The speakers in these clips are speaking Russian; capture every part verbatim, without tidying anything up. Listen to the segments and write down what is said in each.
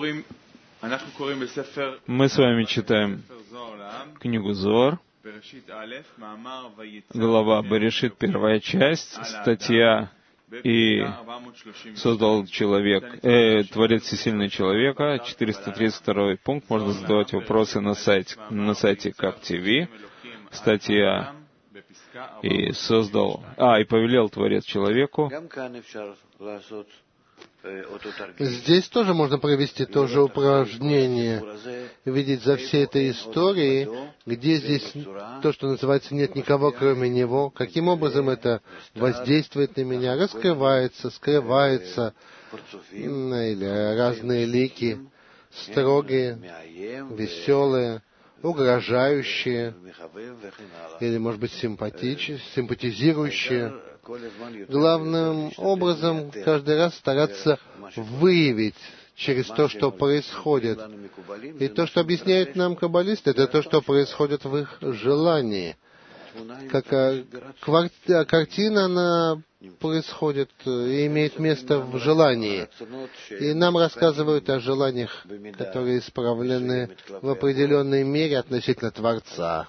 Мы с вами читаем книгу Зоар, глава Берешит, первая часть, статья «И создал человек, э, Творец всесильный человека», четыреста тридцать второй пункт. Можно задавать вопросы на сайте, на сайте Кап ти ви. Статья «И создал, а, и повелел Творец человеку». Здесь тоже можно провести то же упражнение, видеть за всей этой историей, где здесь то, что называется «нет никого, кроме Него», каким образом это воздействует на меня, раскрывается, скрывается, или разные лики, строгие, веселые, угрожающие, или, может быть, симпатичные, симпатизирующие. Главным образом каждый раз стараться выявить через то, что происходит. И то, что объясняют нам каббалисты, это то, что происходит в их желании. Как картина, она происходит и имеет место в желании. И нам рассказывают о желаниях, которые исправлены в определенной мере относительно Творца.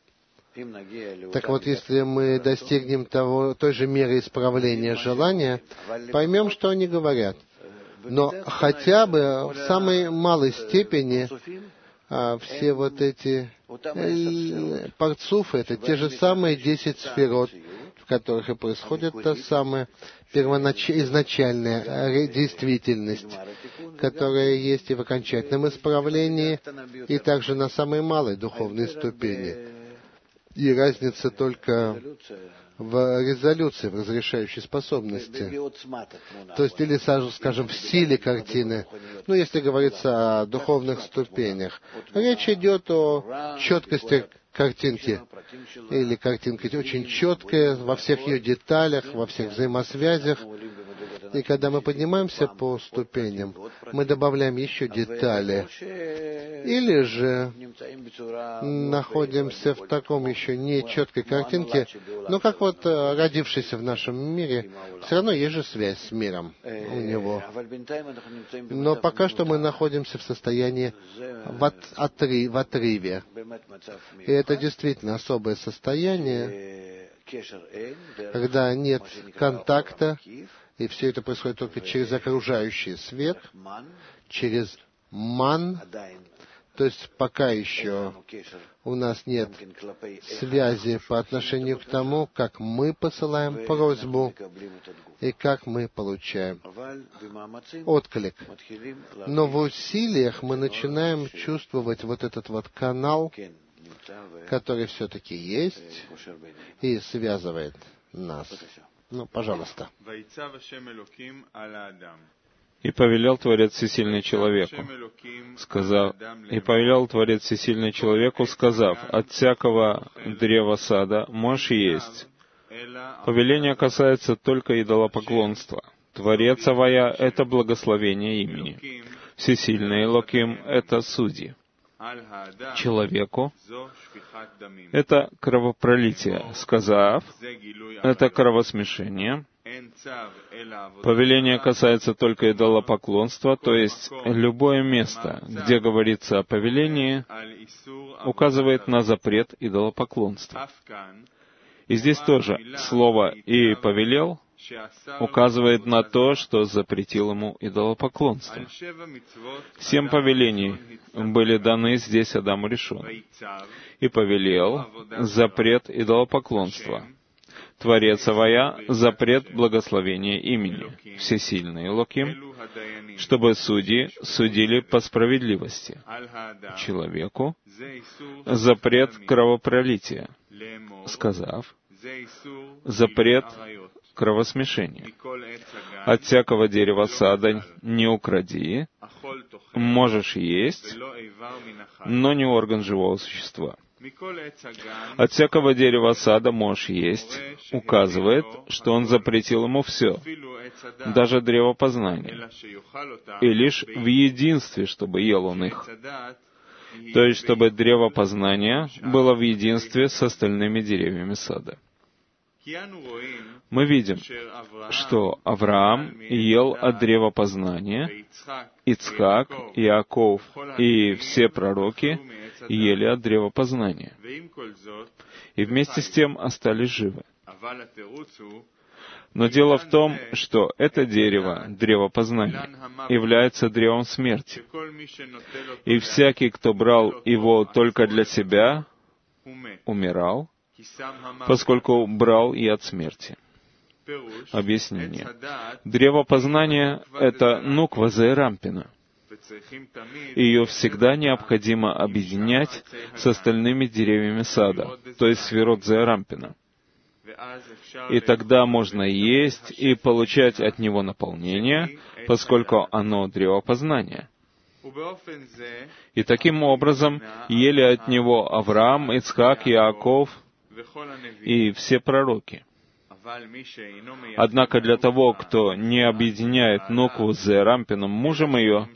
Так вот, если мы достигнем того, той же меры исправления желания, поймем, что они говорят. Но хотя бы в самой малой степени а, все вот эти э, парцуфы, это те же самые десять сферот, в которых и происходит та самая первонач... изначальная действительность, которая есть и в окончательном исправлении, и также на самой малой духовной ступени. И разница только в резолюции, в разрешающей способности. То есть, или, скажем, в силе картины. Ну, если говорится о духовных ступенях. Речь идет о четкости картинки. Или картинка очень четкая во всех ее деталях, во всех взаимосвязях. И когда мы поднимаемся по ступеням, мы добавляем еще детали. Или же находимся в таком еще нечеткой картинке, но как вот родившийся в нашем мире, все равно есть же связь с миром у него. Но пока что мы находимся в состоянии в, от, отри, в отрыве. И это действительно особое состояние, когда нет контакта, и все это происходит только через окружающий свет, через ман. То есть пока еще у нас нет связи по отношению к тому, как мы посылаем просьбу и как мы получаем отклик. Но в усилиях мы начинаем чувствовать вот этот вот канал, который все-таки есть и связывает нас. Ну, пожалуйста. И повелел Творец всесильный человеку, сказав, и повелел Творец всесильный человеку, сказав, от всякого древа сада можешь есть. Повеление касается только идолопоклонства. Творец Авая — это благословение имени. Всесильный Элоким — это судьи. Человеку — это кровопролитие, сказав, это кровосмешение. Повеление касается только идолопоклонства, то есть любое место, где говорится о повелении, указывает на запрет идолопоклонства. И здесь тоже слово «и повелел» указывает на то, что запретил ему идолопоклонство. Семь повелений были даны здесь Адаму Ришону. И повелел запрет идолопоклонства. Творец Авая — запрет благословения имени, всесильный Элоким, чтобы судьи судили по справедливости. Человеку — запрет кровопролития, сказав, запрет кровосмешения. От всякого дерева сада не укради, можешь есть, но не орган живого существа. От всякого дерева сада можешь есть, указывает, что он запретил ему все, даже древо познания, и лишь в единстве, чтобы ел он их. То есть, чтобы древо познания было в единстве с остальными деревьями сада. Мы видим, что Авраам ел от древа познания, Ицхак, Иаков и все пророки ели от древа познания, и вместе с тем остались живы. Но дело в том, что это дерево, древо познания, является древом смерти. И всякий, кто брал его только для себя, умирал, поскольку брал и от смерти. Объяснение. Древо познания — это нуква зеэрампина. Ее всегда необходимо объединять с остальными деревьями сада, то есть сферот зеэрампина. И тогда можно есть и получать от него наполнение, поскольку оно древо познания. И таким образом ели от него Авраам, Ицхак, Иаков и все пророки. Однако для того, кто не объединяет нукву с зеэрампином, мужем ее,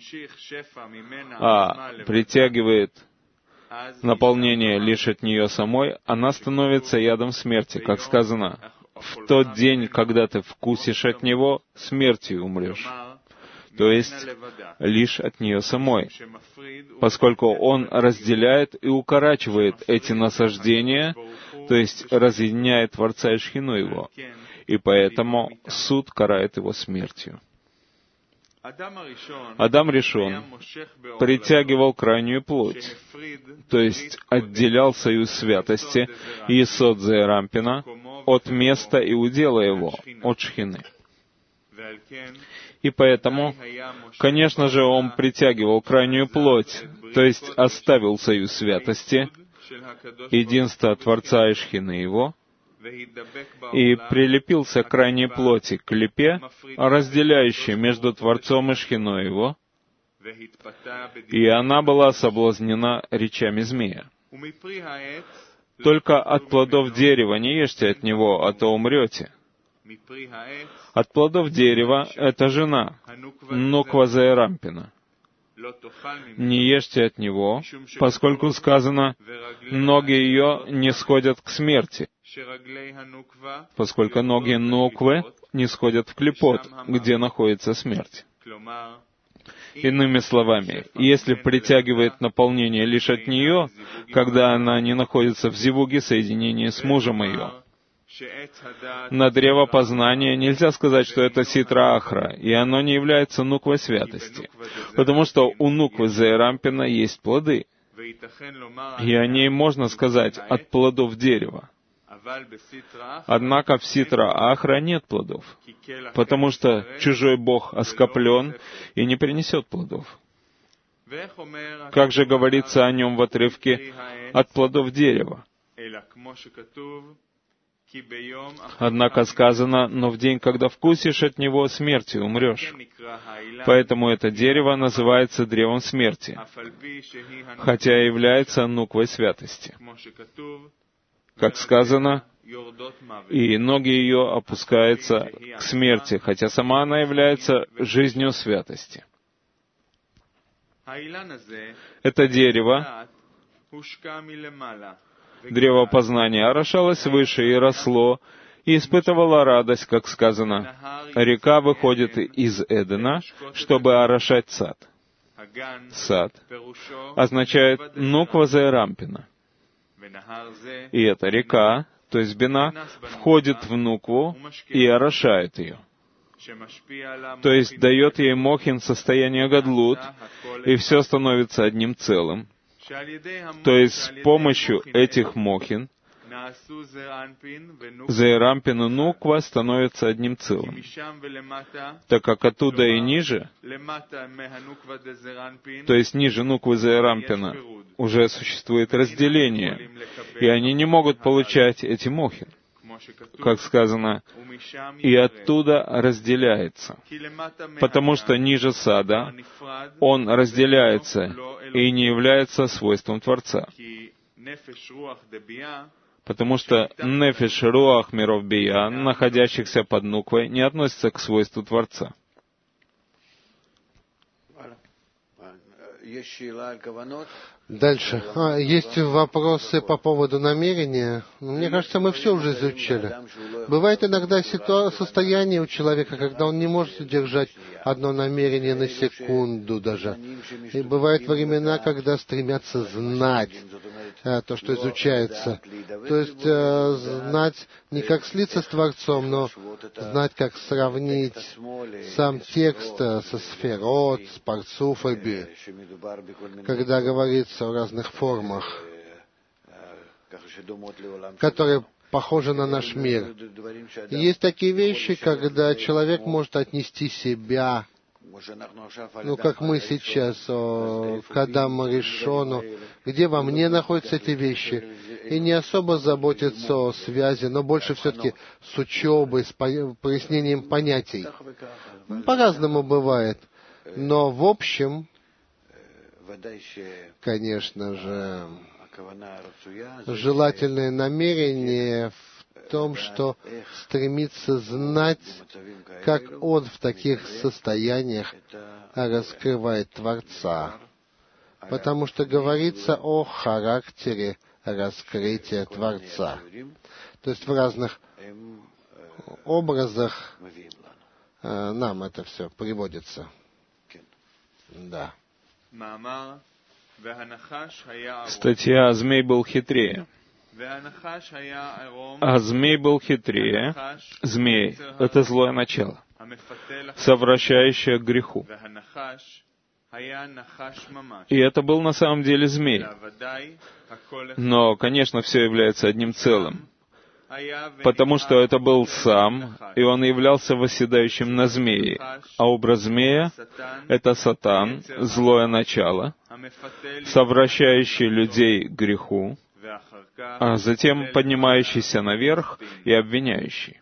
а притягивает наполнение лишь от нее самой, она становится ядом смерти, как сказано, «В тот день, когда ты вкусишь от него, смертью умрешь». То есть, лишь от нее самой, поскольку он разделяет и укорачивает эти насаждения, то есть разъединяет Творца и Шхину его, и поэтому суд карает его смертью. Адам Ришон притягивал крайнюю плоть, то есть отделял союз святости Йесод зеэрампина от места и удела его, от Шхины. И поэтому, конечно же, он притягивал крайнюю плоть, то есть оставил союз святости, единство Творца и Шхины его, и прилепился к крайней плоти, к клипе, разделяющей между Творцом и Шхиной его, и она была соблазнена речами змея. Только от плодов дерева не ешьте от него, а то умрете. От плодов дерева — это жена, нуква зеэрампина. Не ешьте от него, поскольку сказано, ноги ее не сходят к смерти, поскольку ноги нуквы не сходят в клипот, где находится смерть. Иными словами, если притягивает наполнение лишь от нее, когда она не находится в зивуге соединении с мужем ее, на древо познания нельзя сказать, что это ситра ахра, и оно не является нуквой святости, потому что у нуквы зеэрампина есть плоды, и о ней можно сказать от плодов дерева. Однако в ситра ахра нет плодов, потому что чужой бог оскоплен и не принесет плодов. Как же говорится о нем в отрывке «от плодов дерева»? Однако сказано, но в день, когда вкусишь от него, смертью умрешь. Поэтому это дерево называется древом смерти, хотя и является нуквой святости. Как сказано, и ноги ее опускаются к смерти, хотя сама она является жизнью святости. Это дерево, древо познания, орошалось выше и росло, и испытывало радость, как сказано, «Река выходит из Эдена, чтобы орошать сад». Сад означает нуква зеэрампина. И эта река, то есть Бина, входит в нукву и орошает ее. То есть дает ей мохин состояние гадлут, и все становится одним целым. То есть с помощью этих мохин зеэрампин и нуква становятся одним целым, так как оттуда и ниже, то есть ниже нуквы зеэрампина, уже существует разделение, и они не могут получать эти мохин. Как сказано, и оттуда разделяется, потому что ниже сада он разделяется и не является свойством Творца. Потому что нефеш руах миров бия, находящихся под нуквой, не относится к свойству Творца. Дальше. А, есть вопросы по поводу намерения. Мне кажется, мы все уже изучили. Бывает иногда ситуа- состояние у человека, когда он не может удержать одно намерение на секунду даже. И бывают времена, когда стремятся знать а, то, что изучается. То есть а, знать не как слиться с Творцом, но знать, как сравнить сам текст а, со сферот, с парцуфами, когда говорится в разных формах, которые похожи на наш мир. И есть такие вещи, когда человек может отнести себя, ну, как мы сейчас, о, к Адаму Ришону, где во мне находятся эти вещи, и не особо заботиться о связи, но больше все-таки с учебой, с пояснением понятий. По-разному бывает. Но в общем, конечно же, желательное намерение в том, что стремится знать, как он в таких состояниях раскрывает Творца. Потому что говорится о характере раскрытия Творца. То есть в разных образах э, нам это все приводится. Да. Статья «Змей был хитрее». А змей был хитрее. Змей — это злое начало, совращающее к греху. И это был на самом деле змей. Но, конечно, все является одним целым. Потому что это был сам, и он являлся восседающим на змее. А образ змея — это Сатан, злое начало, совращающий людей к греху, а затем поднимающийся наверх и обвиняющий.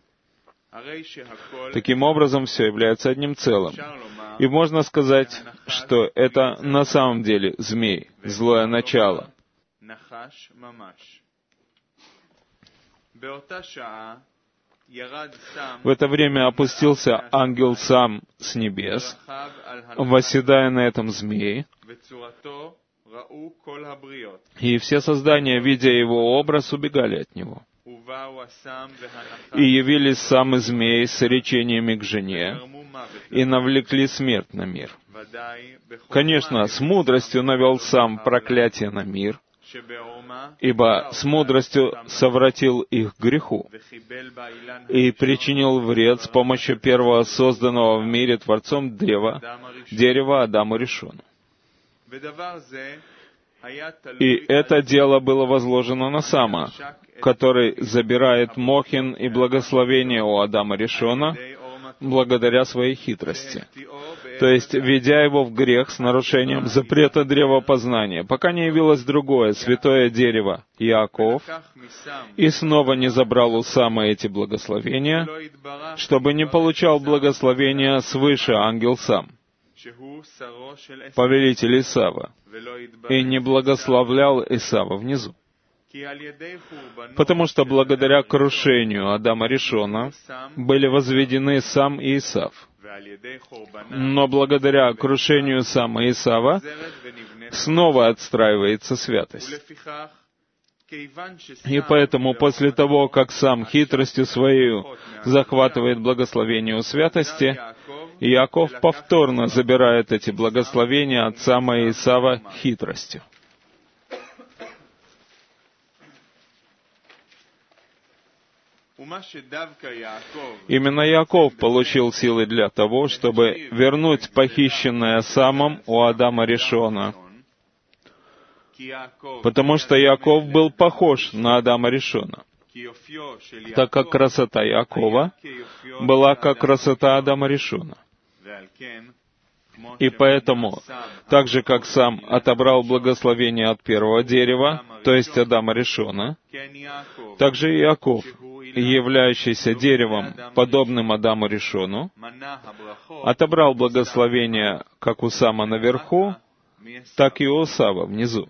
Таким образом, все является одним целым. И можно сказать, что это на самом деле змей, злое начало. В это время опустился ангел сам с небес, восседая на этом змее, и все создания, видя его образ, убегали от него. И явились сам и змей с речениями к жене, и навлекли смерть на мир. Конечно, с мудростью навел сам проклятие на мир, ибо с мудростью совратил их к греху и причинил вред с помощью первого созданного в мире Творцом древа, дерева Адаму Ришону. И это дело было возложено на Сама, который забирает мохин и благословение у Адама Ришона благодаря своей хитрости, то есть ведя его в грех с нарушением запрета древа познания, пока не явилось другое, святое дерево, Яаков, и снова не забрал у Сама эти благословения, чтобы не получал благословения свыше ангел Сам, повелитель Исава, и не благословлял Исава внизу. Потому что благодаря крушению Адама Ришона были возведены Сам и Исав. Но благодаря крушению Сама и Исава снова отстраивается святость. И поэтому после того, как Сам хитростью своей захватывает благословение у святости, Иаков повторно забирает эти благословения от Сама и Исава хитростью. Именно Яаков получил силы для того, чтобы вернуть похищенное Самом у Адама Ришона, потому что Яаков был похож на Адама Ришона, так как красота Яакова была как красота Адама Ришона. И поэтому, так же как Сам отобрал благословение от первого дерева, то есть Адама Ришона, так же и Яаков, являющийся деревом, подобным Адаму Ришону, отобрал благословение как у Сама наверху, так и у Исава внизу.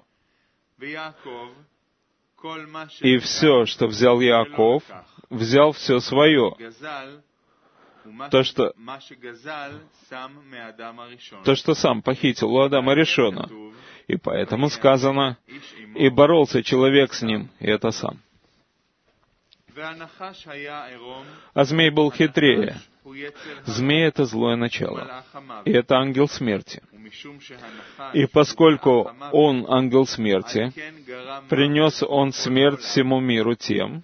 И все, что взял Яаков, взял все свое, то, что, то, что Сам похитил у Адама Ришона. И поэтому сказано, и боролся человек с ним, и это сам. А змей был хитрее. Змей — это злое начало, и это ангел смерти. И поскольку он ангел смерти, принес он смерть всему миру тем,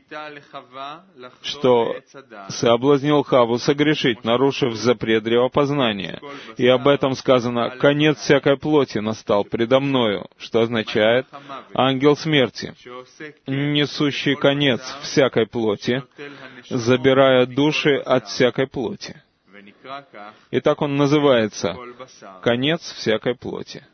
что соблазнил Хаву согрешить, нарушив запрет древопознания. И об этом сказано: «Конец всякой плоти настал предо мною», что означает ангел смерти, несущий конец всякой плоти, забирая души от всякой плоти. И так он называется — конец всякой плоти.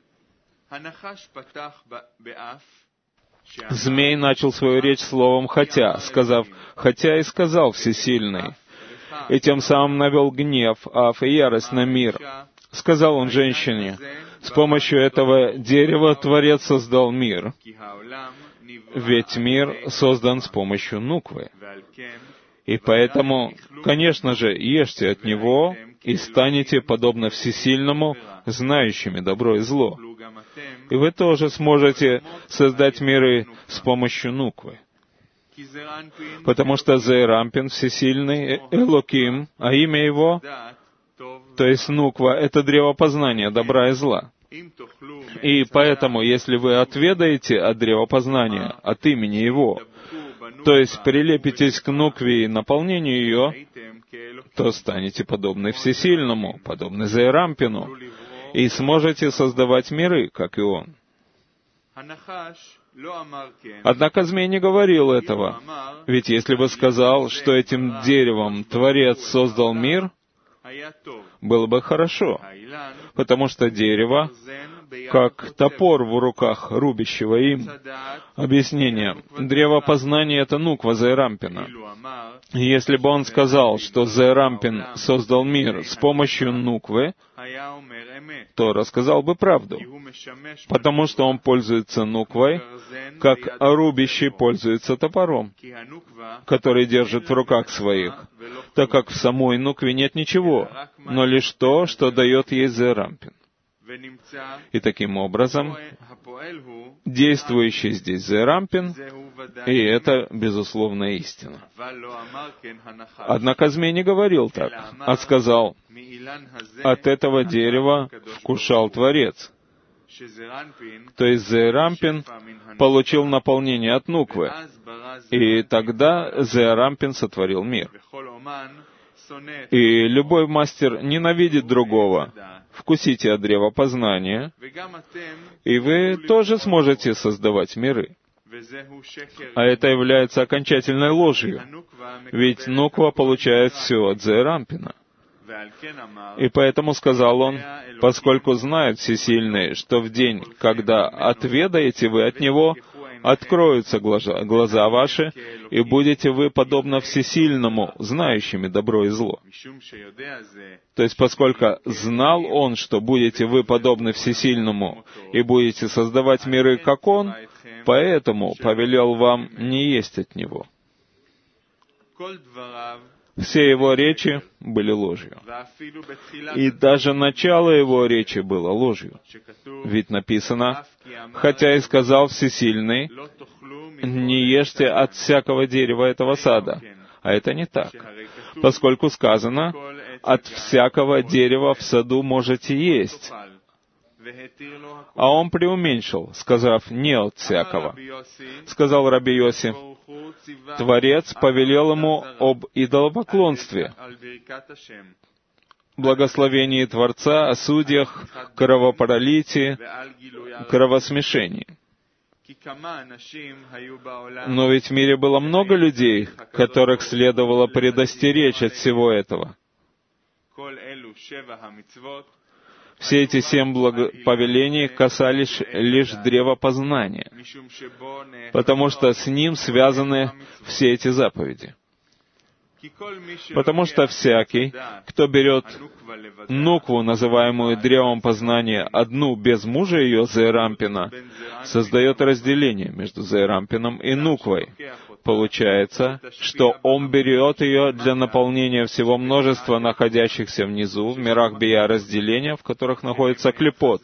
Змей начал свою речь словом «хотя», сказав «хотя и сказал Всесильный», и тем самым навел гнев, аф и ярость на мир. Сказал он женщине: «С помощью этого дерева Творец создал мир, ведь мир создан с помощью нуквы. И поэтому, конечно же, ешьте от него и станете, подобно Всесильному, знающими добро и зло. И вы тоже сможете создать миры с помощью нуквы. Потому что Зеэрампин Всесильный, Элоким, а имя его, то есть нуква, это древо познания добра и зла. И поэтому, если вы отведаете от древа познания, от имени его, то есть прилепитесь к нукве и наполнению ее, то станете подобны Всесильному, подобны Зеэрампину, и сможете создавать миры, как и он. Однако змей не говорил этого, ведь если бы сказал, что этим деревом Творец создал мир, было бы хорошо, потому что дерево, как топор в руках рубящего им. Объяснение. Древо познания — это нуква Зеэрампина. Если бы он сказал, что Зеэрампин создал мир с помощью нуквы, то рассказал бы правду, потому что он пользуется нуквой, как рубящий пользуется топором, который держит в руках своих, так как в самой нукве нет ничего, но лишь то, что дает ей Зеэрампин. И таким образом, действующий здесь Зеэрампин, и это, безусловно, истина. Однако змей не говорил так, а сказал: «От этого дерева вкушал Творец». То есть Зеэрампин получил наполнение от нуквы, и тогда Зеэрампин сотворил мир. И любой мастер ненавидит другого. Вкусите от древа познания, и вы тоже сможете создавать миры. А это является окончательной ложью, ведь нуква получает все от Зеэрампина. И поэтому сказал он: «Поскольку знает Всесильный, что в день, когда отведаете вы от него, откроются глаза, глаза ваши, и будете вы, подобно Всесильному, знающими добро и зло». То есть, поскольку знал он, что будете вы подобны Всесильному, и будете создавать миры, как он, поэтому повелел вам не есть от него. Все его речи были ложью. И даже начало его речи было ложью. Ведь написано: «Хотя и сказал Всесильный, не ешьте от всякого дерева этого сада». А это не так. Поскольку сказано: «От всякого дерева в саду можете есть». А он преуменьшил, сказав: «Не от всякого». Сказал Раби Йоси: Творец повелел ему об идолопоклонстве, благословении Творца, о судьях, кровопролитии, кровосмешении. Но ведь в мире было много людей, которых следовало предостеречь от всего этого. Все эти семь благоповелений касались лишь древа познания, потому что с ним связаны все эти заповеди. Потому что всякий, кто берет нукву, называемую древом познания, одну без мужа ее, Зеэрампина, создает разделение между Зеэрампином и нуквой. Получается, что он берет ее для наполнения всего множества находящихся внизу, в мирах бия разделения, в которых находится клипот,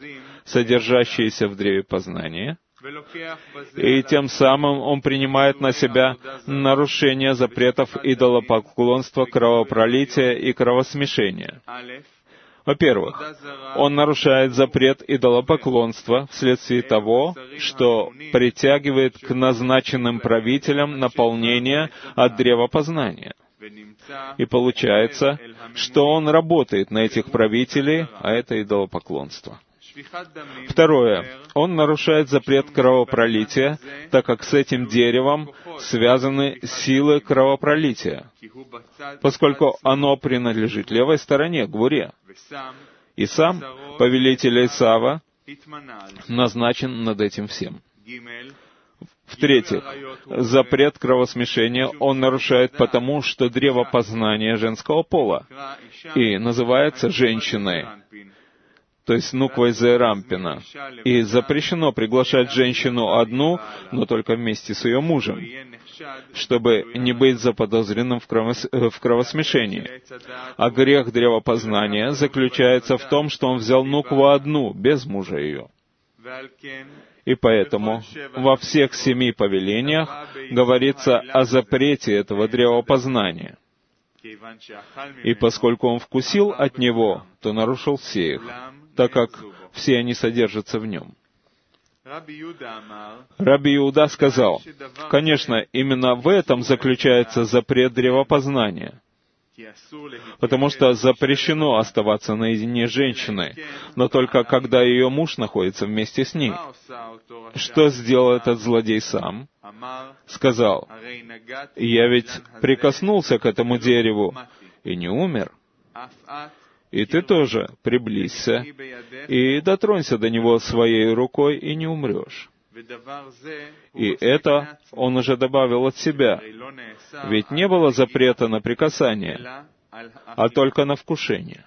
содержащиеся в древе познания, и тем самым он принимает на себя нарушение запретов идолопоклонства, кровопролития и кровосмешения. Во-первых, он нарушает запрет идолопоклонства вследствие того, что притягивает к назначенным правителям наполнение от древа познания. И получается, что он работает на этих правителей, а это идолопоклонство. Второе. Он нарушает запрет кровопролития, так как с этим деревом связаны силы кровопролития, поскольку оно принадлежит левой стороне, Гвуре. И сам повелитель Исава назначен над этим всем. В-третьих, запрет кровосмешения он нарушает потому, что древо познания женского пола и называется женщиной, то есть нуквой Зерампина. И запрещено приглашать женщину одну, но только вместе с ее мужем, чтобы не быть заподозренным в, кровос... в кровосмешении. А грех древопознания заключается в том, что он взял нукву одну, без мужа ее. И поэтому во всех семи повелениях говорится о запрете этого древопознания. И поскольку он вкусил от него, то нарушил все их, так как все они содержатся в нем. Раби Иуда сказал, конечно, именно в этом заключается запрет древопознания, потому что запрещено оставаться наедине с женщиной, но только когда ее муж находится вместе с ней. Что сделал этот злодей сам? Сказал, «Я ведь прикоснулся к этому дереву и не умер. И ты тоже приблизься и дотронься до него своей рукой, и не умрешь». И это он уже добавил от себя. Ведь не было запрета на прикасание, а только на вкушение.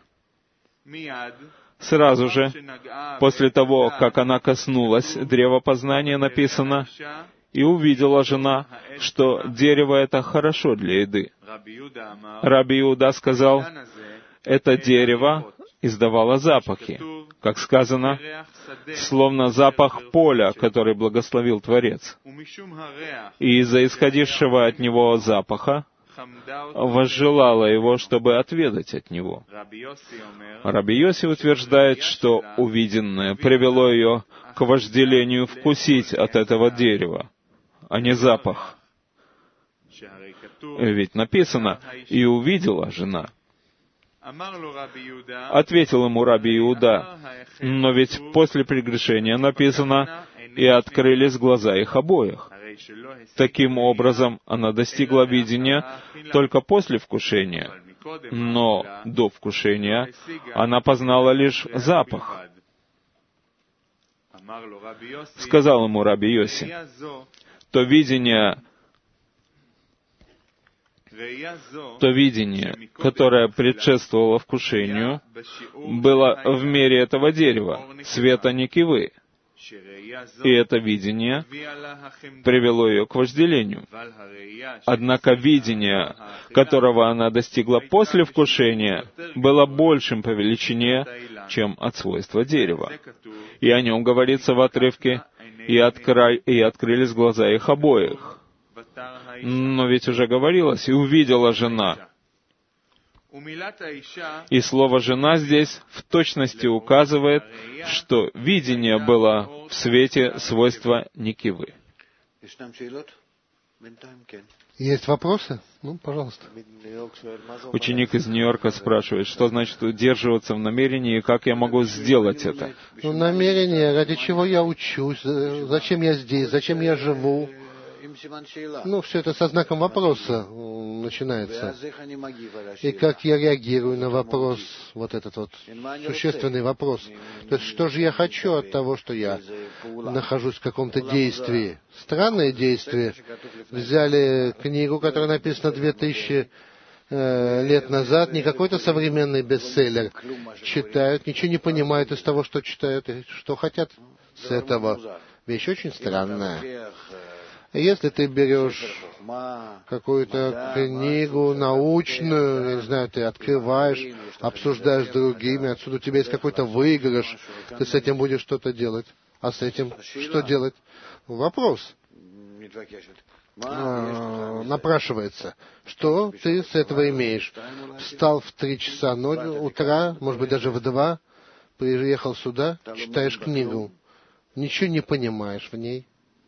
Сразу же, после того, как она коснулась древа познания, написано, «И увидела жена, что дерево это хорошо для еды». Раби Иуда сказал, это дерево издавало запахи, как сказано, словно запах поля, который благословил Творец. И из-за исходившего от него запаха возжелала его, чтобы отведать от него. Раби Йоси утверждает, что увиденное привело ее к вожделению вкусить от этого дерева, а не запах. Ведь написано, «И увидела жена». Ответил ему Раби Иуда, но ведь после прегрешения написано, «И открылись глаза их обоих». Таким образом, она достигла видения только после вкушения, но до вкушения она познала лишь запах. Сказал ему Раби Йоси, то видение, то видение, которое предшествовало вкушению, было в мере этого дерева, света Никивы. И это видение привело ее к вожделению. Однако видение, которого она достигла после вкушения, было большим по величине, чем от свойства дерева. И о нем говорится в отрывке «И, откра... и открылись глаза их обоих». Но ведь уже говорилось «И увидела жена». И слово «жена» здесь в точности указывает, что видение было в свете свойства Никивы. Есть вопросы? Ну, пожалуйста. Ученик из Нью-Йорка спрашивает, что значит удерживаться в намерении и как я могу сделать это? Ну, намерение, ради чего я учусь, зачем я здесь, зачем я живу. Ну, все это со знаком вопроса начинается. И как я реагирую на вопрос, вот этот вот существенный вопрос. То есть, что же я хочу от того, что я нахожусь в каком-то действии? Странное действие. Взяли книгу, которая написана две тысячи э, лет назад, не какой-то современный бестселлер. Читают, ничего не понимают из того, что читают, и что хотят с этого. Вещь очень странная. Если ты берешь какую-то книгу научную, я не знаю, ты открываешь, обсуждаешь с другими, отсюда у тебя есть какой-то выигрыш, ты с этим будешь что-то делать. А с этим что делать? Вопрос а, напрашивается. Что ты с этого имеешь? Встал в три часа ночи, утра, может быть, даже в два, приехал сюда, читаешь книгу, ничего не понимаешь в ней.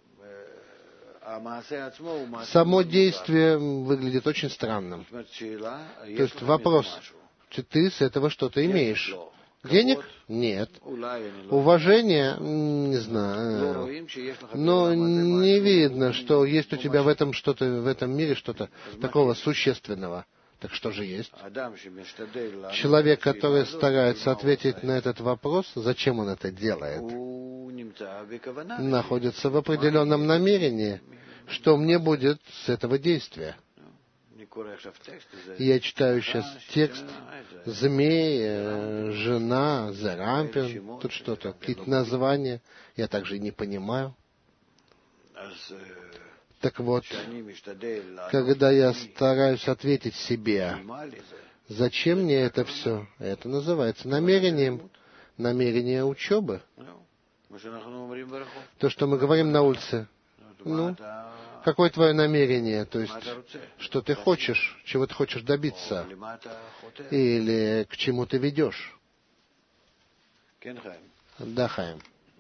Само действие выглядит очень странным. То есть вопрос, ты с этого что-то имеешь? Денег? Нет. Уважение? Не знаю. Но не видно, что есть у тебя в этом что-то, в этом мире что-то такого существенного. Так что же есть? Человек, который старается ответить на этот вопрос, зачем он это делает, находится в определенном намерении, что мне будет с этого действия. Я читаю сейчас текст «Змей», «Жена», «Зарампин», тут что-то, какие-то названия, я также не понимаю. Так вот, когда я стараюсь ответить себе, зачем мне это все? Это называется намерением, намерение учебы. То, что мы говорим на улице. Ну, какое твое намерение? То есть, что ты хочешь, чего ты хочешь добиться? Или к чему ты ведешь? Да, Хаим.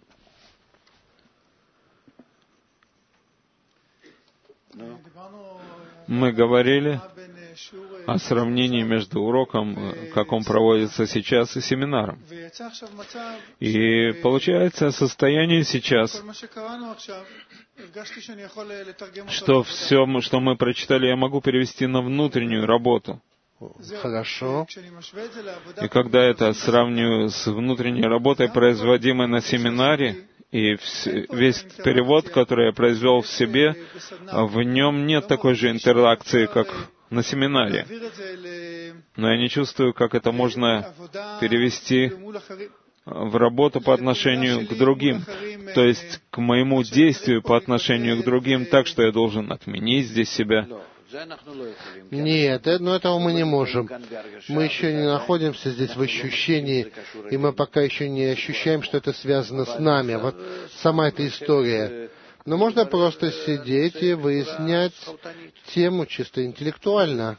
Мы говорили о сравнении между уроком, как он проводится сейчас, и семинаром. И получается состояние сейчас, что все, что мы прочитали, я могу перевести на внутреннюю работу. Хорошо. И когда это сравниваю с внутренней работой, производимой на семинаре, и весь перевод, который я произвел в себе, в нем нет такой же интеракции, как на семинаре. Но я не чувствую, как это можно перевести в работу по отношению к другим, то есть к моему действию по отношению к другим, так что я должен отменить здесь себя. Нет, но этого мы не можем. Мы еще не находимся здесь в ощущении, и мы пока еще не ощущаем, что это связано с нами. Вот сама эта история. Но можно просто сидеть и выяснять тему чисто интеллектуально.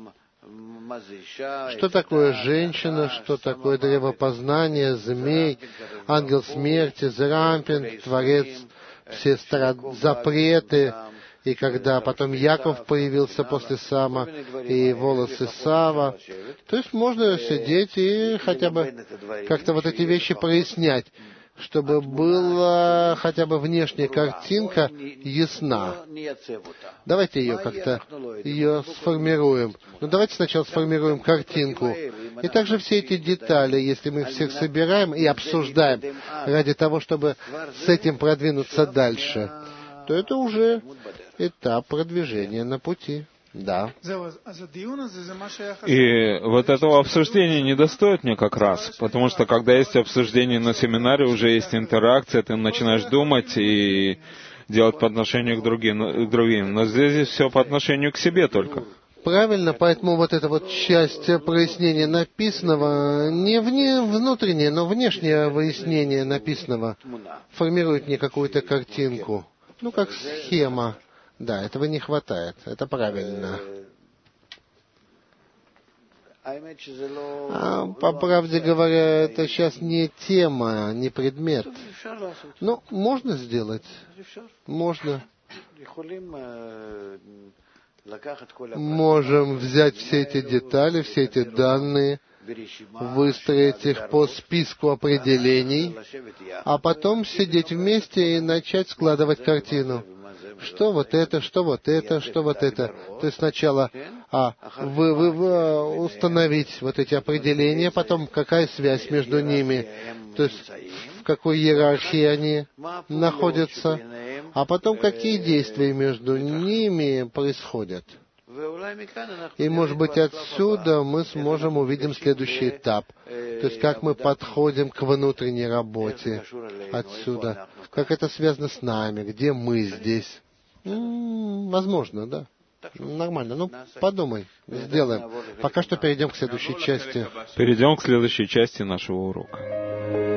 Что такое женщина, что такое древопознание, змей, ангел смерти, Зарампин, Творец, все старо... запреты. И когда потом Яков появился после Сама, и волосы Сава, то есть можно сидеть и хотя бы как-то вот эти вещи прояснять, чтобы была хотя бы внешняя картинка ясна. Давайте ее как-то, ее сформируем. Ну давайте сначала сформируем картинку. И также все эти детали, если мы всех собираем и обсуждаем ради того, чтобы с этим продвинуться дальше, то это уже этап продвижения на пути. Да. И вот этого обсуждения не достоит мне как раз, потому что когда есть обсуждение на семинаре, уже есть интеракция, ты начинаешь думать и делать по отношению к другим, к другим. Но здесь все по отношению к себе только. Правильно, поэтому вот эта вот часть прояснения написанного, не вне, внутреннее, но внешнее выяснение написанного формирует мне какую-то картинку. Ну, как схема. Да, этого не хватает. Это правильно. А, по правде говоря, это сейчас не тема, не предмет. Ну, можно сделать. Можно. Можем взять все эти детали, все эти данные, выстроить их по списку определений, а потом сидеть вместе и начать складывать картину. Что вот это, что вот это, что вот это. То есть сначала а, вы, вы, вы установить вот эти определения, потом какая связь между ними, то есть в какой иерархии они находятся, а потом какие действия между ними происходят. И, может быть, отсюда мы сможем увидеть следующий этап. То есть, как мы подходим к внутренней работе отсюда. Как это связано с нами, где мы здесь. М-м, возможно, да. Нормально. Ну, подумай, сделаем. Пока что перейдем к следующей части. Перейдем к следующей части нашего урока.